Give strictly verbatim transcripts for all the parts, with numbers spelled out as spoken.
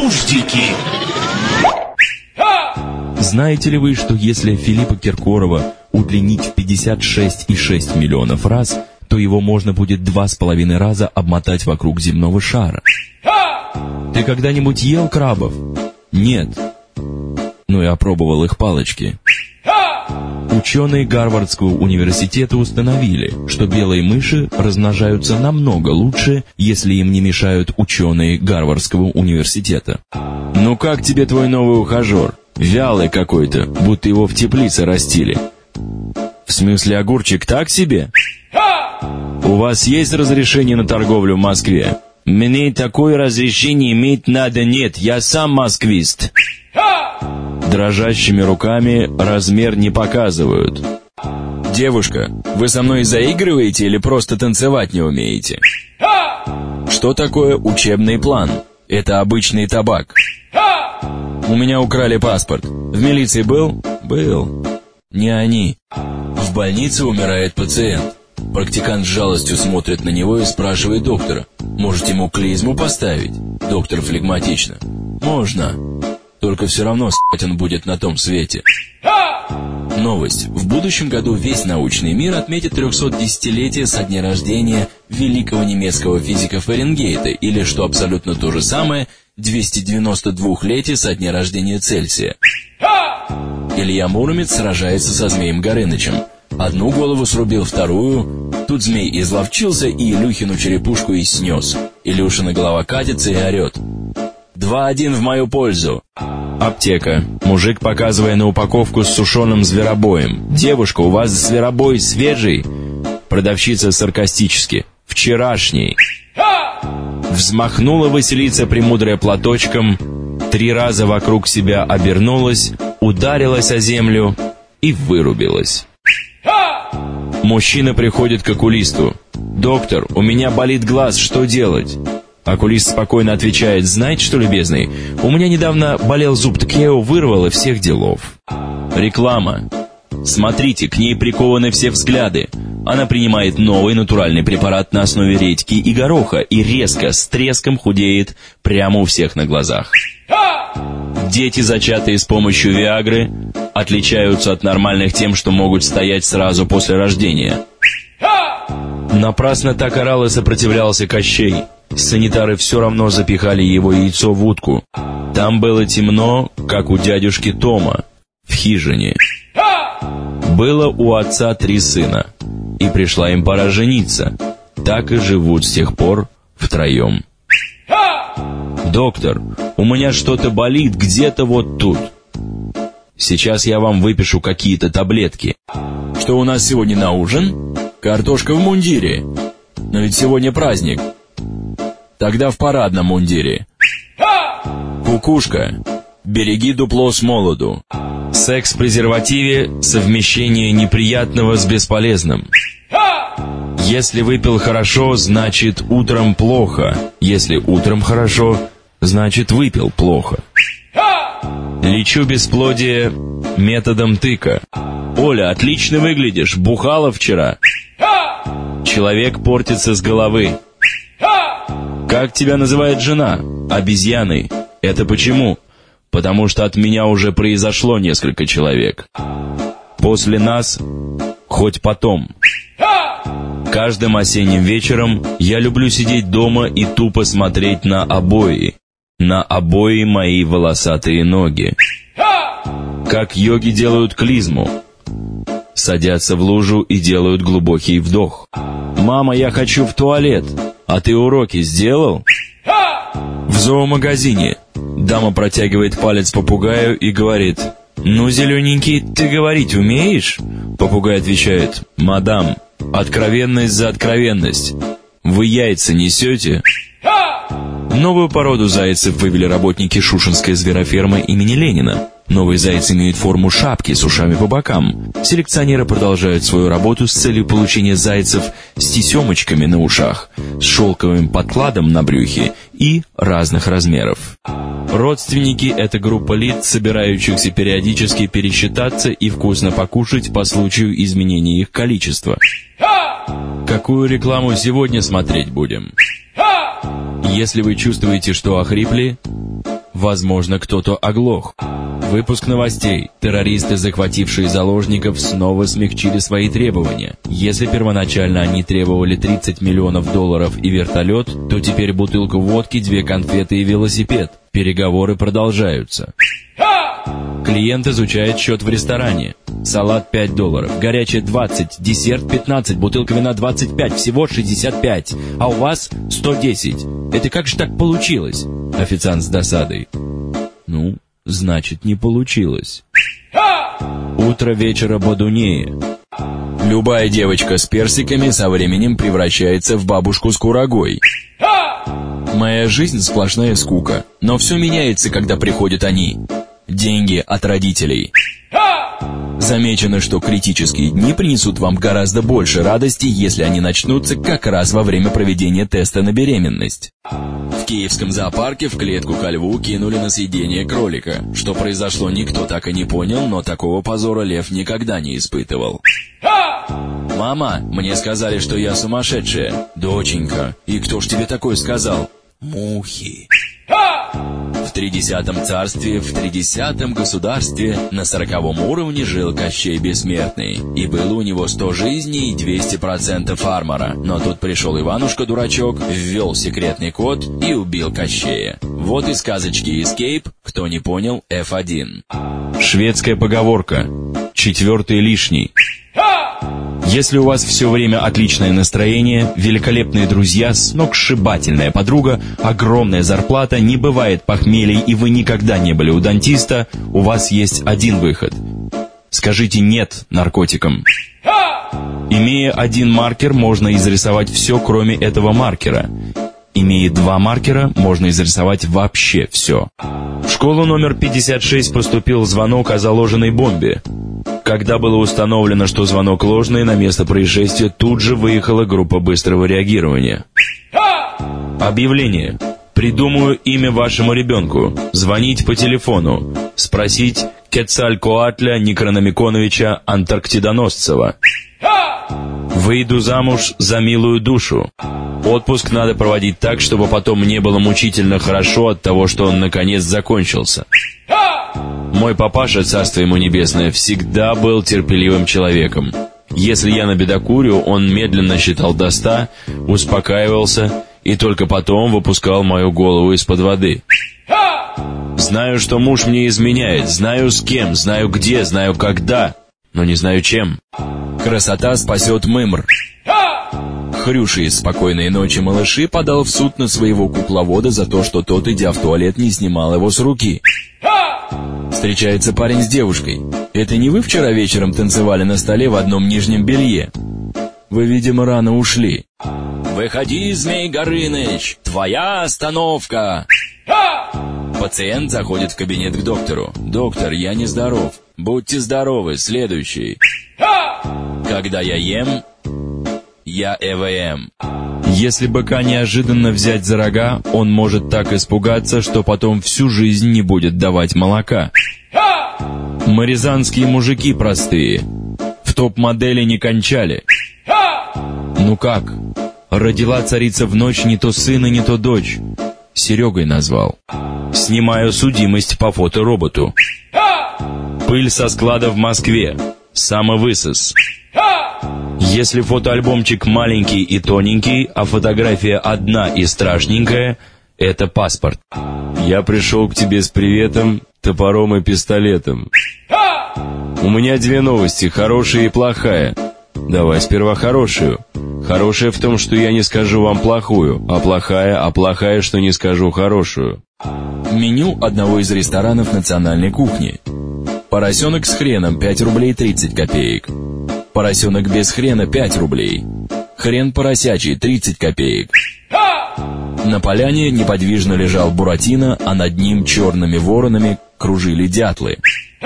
Нуждики. Знаете ли вы, что если Филиппа Киркорова удлинить в пятьдесят шесть и шесть десятых миллионов раз, то его можно будет два с половиной раза обмотать вокруг земного шара? Ты когда-нибудь ел крабов? Нет. Ну и опробовал их палочки. Ученые Гарвардского университета установили, что белые мыши размножаются намного лучше, если им не мешают ученые Гарвардского университета. Ну как тебе твой новый ухажер? Вялый какой-то, будто его в теплице растили. В смысле, огурчик так себе? У вас есть разрешение на торговлю в Москве? Мне такое разрешение иметь надо нет, я сам москвист. Дрожащими руками размер не показывают. Девушка, вы со мной заигрываете или просто танцевать не умеете? Что такое учебный план? Это обычный табак. У меня украли паспорт. В милиции был? Был. Не они. В больнице умирает пациент. Практикант с жалостью смотрит на него и спрашивает доктора: «Может, ему клизму поставить?» Доктор флегматично: «Можно. Только все равно с***ть он будет на том свете». Новость. В будущем году весь научный мир отметит трехсотдесятилетие со дня рождения великого немецкого физика Фаренгейта, или, что абсолютно то же самое, двухсотдевяностодвухлетие со дня рождения Цельсия. Илья Муромец сражается со Змеем Горынычем. Одну голову срубил, вторую. Тут змей изловчился и Илюхину черепушку и снес. Илюшина голова катится и орет: «Два-один в мою пользу». Аптека. Мужик, показывая на упаковку с сушеным зверобоем: «Девушка, у вас зверобой свежий?» Продавщица саркастически: «Вчерашний». Взмахнула Василиса премудрая платочком, три раза вокруг себя обернулась, ударилась о землю и вырубилась. Мужчина приходит к окулисту: «Доктор, у меня болит глаз, что делать?» Окулист спокойно отвечает: «Знаете что, любезный, у меня недавно болел зуб, так я его вырвал, и всех делов». Реклама. Смотрите, к ней прикованы все взгляды. Она принимает новый натуральный препарат на основе редьки и гороха и резко, с треском худеет прямо у всех на глазах. Дети, зачатые с помощью Виагры, отличаются от нормальных тем, что могут стоять сразу после рождения. Напрасно так орал и сопротивлялся Кощей. Санитары все равно запихали его яйцо в утку. Там было темно, как у дядюшки Тома в хижине. Было у отца три сына, и пришла им пора жениться. Так и живут с тех пор втроем. «Доктор, у меня что-то болит где-то вот тут. Сейчас я вам выпишу какие-то таблетки». «Что у нас сегодня на ужин?» «Картошка в мундире. Но ведь сегодня праздник». «Тогда в парадном мундире». «Кукушка, береги дупло с молоду». Секс в презервативе — совмещение неприятного с бесполезным. Если выпил хорошо, значит утром плохо. Если утром хорошо, значит выпил плохо. Лечу бесплодие методом тыка. «Оля, отлично выглядишь, бухала вчера». Человек портится с головы. «Как тебя называет жена?» «Обезьяной». «Это почему?» «Потому что от меня уже произошло несколько человек». «После нас хоть потом». Каждым осенним вечером я люблю сидеть дома и тупо смотреть на обои. На обои мои волосатые ноги. Как йоги делают клизму. Садятся в лужу и делают глубокий вдох. «Мама, я хочу в туалет. А ты уроки сделал?» В зоомагазине дама протягивает палец попугаю и говорит: «Ну, зелененький, ты говорить умеешь?» Попугай отвечает: «Мадам, откровенность за откровенность. Вы яйца несете?» Новую породу зайцев вывели работники Шушенской зверофермы имени Ленина. Новые зайцы имеют форму шапки с ушами по бокам. Селекционеры продолжают свою работу с целью получения зайцев с тесемочками на ушах, с шелковым подкладом на брюхе и разных размеров. Родственники — это группа лиц, собирающихся периодически пересчитаться и вкусно покушать по случаю изменения их количества. Какую рекламу сегодня смотреть будем? Если вы чувствуете, что охрипли, Возможно, кто-то оглох. Выпуск новостей. Террористы, захватившие заложников, снова смягчили свои требования. Если первоначально они требовали тридцать миллионов долларов и вертолет, то теперь бутылку водки, две конфеты и велосипед. Переговоры продолжаются. Клиент изучает счет в ресторане. Салат пять долларов, горячее двадцать, десерт пятнадцать, бутылка вина двадцать пять, всего шестьдесят пять, а у вас сто десять. Это как же так получилось? Официант с досадой. Ну, значит, не получилось. Утро вечера бодунее. Любая девочка с персиками со временем превращается в бабушку с курагой. Моя жизнь сплошная скука, но все меняется, когда приходят они. Деньги от родителей. Замечено, что критические дни принесут вам гораздо больше радости, если они начнутся как раз во время проведения теста на беременность. В киевском зоопарке в клетку ко льву кинули на съедение кролика. Что произошло, никто так и не понял, но такого позора лев никогда не испытывал. «Мама, мне сказали, что я сумасшедшая». «Доченька, и кто ж тебе такое сказал?» «Мухи». В тридесятом царстве, в тридесятом государстве на сороковом уровне жил Кощей Бессмертный, и было у него сто жизней и двести процентов армора. Но тут пришел Иванушка-дурачок, ввел секретный код и убил Кощея. Вот и сказочки Escape, кто не понял, эф один. Шведская поговорка «Четвертый лишний». Если у вас все время отличное настроение, великолепные друзья, сногсшибательная подруга, огромная зарплата, не бывает похмелий и вы никогда не были у дантиста, у вас есть один выход. Скажите «нет» наркотикам. Имея один маркер, можно изрисовать все, кроме этого маркера. Имея два маркера, можно изрисовать вообще все. В школу номер пятьдесят шесть поступил звонок о заложенной бомбе. Когда было установлено, что звонок ложный, на место происшествия тут же выехала группа быстрого реагирования. Объявление. Придумаю имя вашему ребенку. Звонить по телефону. Спросить Кецалькоатля Некрономиконовича Антарктидоносцева. Выйду замуж за милую душу. Отпуск надо проводить так, чтобы потом не было мучительно хорошо от того, что он наконец закончился. Мой папаша, царство ему небесное, всегда был терпеливым человеком. Если я набедокурю, он медленно считал до ста, успокаивался и только потом выпускал мою голову из-под воды. Знаю, что муж мне изменяет, знаю с кем, знаю где, знаю когда, но не знаю чем. Красота спасет мымр. Хрюша из «Спокойной ночи, малыши» подал в суд на своего кукловода за то, что тот, идя в туалет, не снимал его с руки. Встречается парень с девушкой. «Это не вы вчера вечером танцевали на столе в одном нижнем белье? Вы, видимо, рано ушли». «Выходи, Змей Горыныч, твоя остановка!» Пациент заходит в кабинет к доктору. «Доктор, я нездоров». «Будьте здоровы, следующий». «Когда я ем, я э вэ эм». Если быка неожиданно взять за рога, он может так испугаться, что потом всю жизнь не будет давать молока. Маризанские мужики простые. В топ-модели не кончали. Ну как? Родила царица в ночь не то сына, не то дочь. Серегой назвал. Снимаю судимость по фотороботу. Пыль со склада в Москве. Самовысос. Если фотоальбомчик маленький и тоненький, а фотография одна и страшненькая, это паспорт. Я пришел к тебе с приветом, топором и пистолетом. У меня две новости, хорошая и плохая. Давай сперва хорошую. Хорошая в том, что я не скажу вам плохую, а плохая, а плохая, что не скажу хорошую. Меню одного из ресторанов национальной кухни. Поросенок с хреном пять рублей тридцать копеек. Поросенок без хрена пять рублей. Хрен поросячий тридцать копеек. На поляне неподвижно лежал Буратино, а над ним черными воронами кружили дятлы.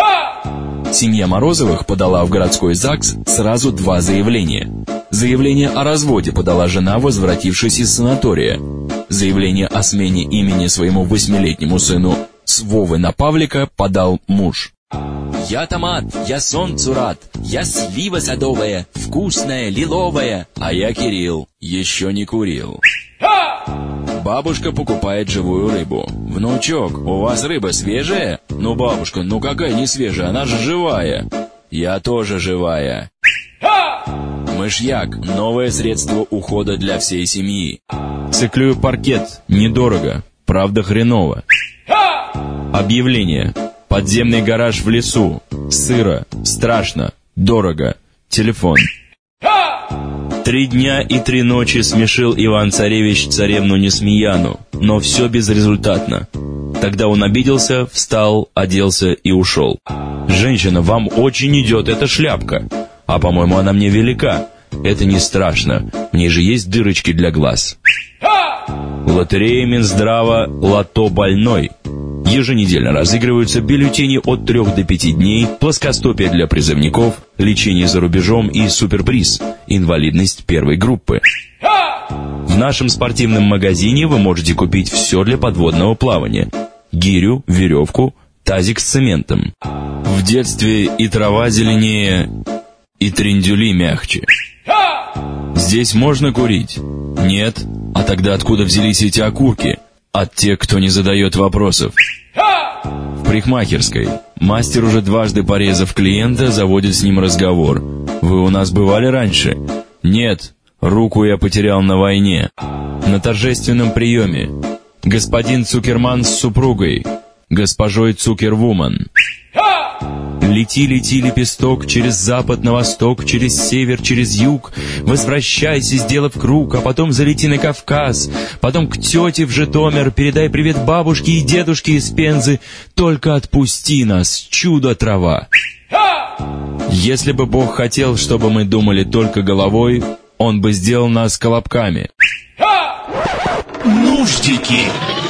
Семья Морозовых подала в городской ЗАГС сразу два заявления. Заявление о разводе подала жена, возвратившись из санатория. Заявление о смене имени своему восьмилетнему сыну с Вовы на Павлика подал муж. «Я томат, я солнцу рад, я слива садовая, вкусная, лиловая, а я Кирилл, еще не курил». Бабушка покупает живую рыбу. «Внучок, у вас рыба свежая?» «Ну, бабушка, ну какая не свежая, она же живая». «Я тоже живая». Мышьяк – новое средство ухода для всей семьи. Циклюю паркет. Недорого. Правда хреново. Объявление. Подземный гараж в лесу. Сыро. Страшно. Дорого. Телефон. Три дня и три ночи смешил Иван-царевич царевну Несмеяну, но все безрезультатно. Тогда он обиделся, встал, оделся и ушел. «Женщина, вам очень идет эта шляпка. А, по-моему, она мне велика. Это не страшно. В ней же есть дырочки для глаз». Лотерея Минздрава «Лото больной». Еженедельно разыгрываются бюллетени от трех до пяти дней, плоскостопие для призывников, лечение за рубежом и суперприз – инвалидность первой группы. В нашем спортивном магазине вы можете купить все для подводного плавания. Гирю, веревку, тазик с цементом. В детстве и трава зеленее, и трендюли мягче. Здесь можно курить? Нет. А тогда откуда взялись эти окурки? От тех, кто не задает вопросов. В парикмахерской. Мастер, уже дважды порезав клиента, заводит с ним разговор. «Вы у нас бывали раньше?» «Нет. Руку я потерял на войне». На торжественном приеме. Господин Цукерман с супругой. Госпожой Цукервуман. Лети, лети, лепесток, через запад на восток, через север, через юг. Возвращайся, сделав круг, а потом залети на Кавказ. Потом к тете в Житомир, передай привет бабушке и дедушке из Пензы. Только отпусти нас, чудо-трава. Если бы Бог хотел, чтобы мы думали только головой, Он бы сделал нас колобками. Нуждики.